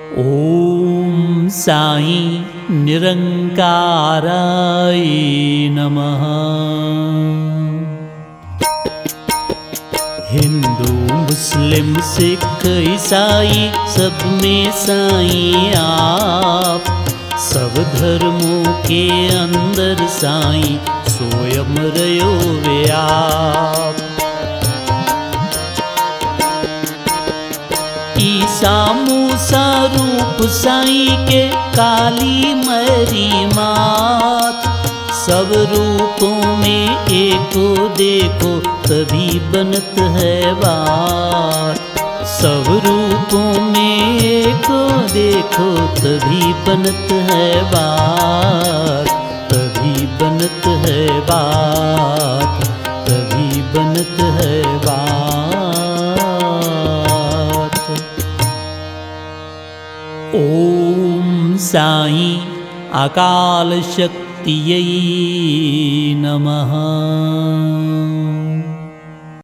ॐ साई निरंकाराय नमः। हिंदू मुस्लिम सिख ईसाई सब में साईं आप, सब धर्मों के अंदर साईं स्वयं रहो व्याप। ईसा मूसा रूप साईं के काली मरी मात, सब रूपों में एको देखो तभी बनत है बात। सब रूपों में एको देखो तभी बनत है बात, तभी बनत है बात, तभी बनत है बात। ओम साईं अकाल शक्तियै नमः।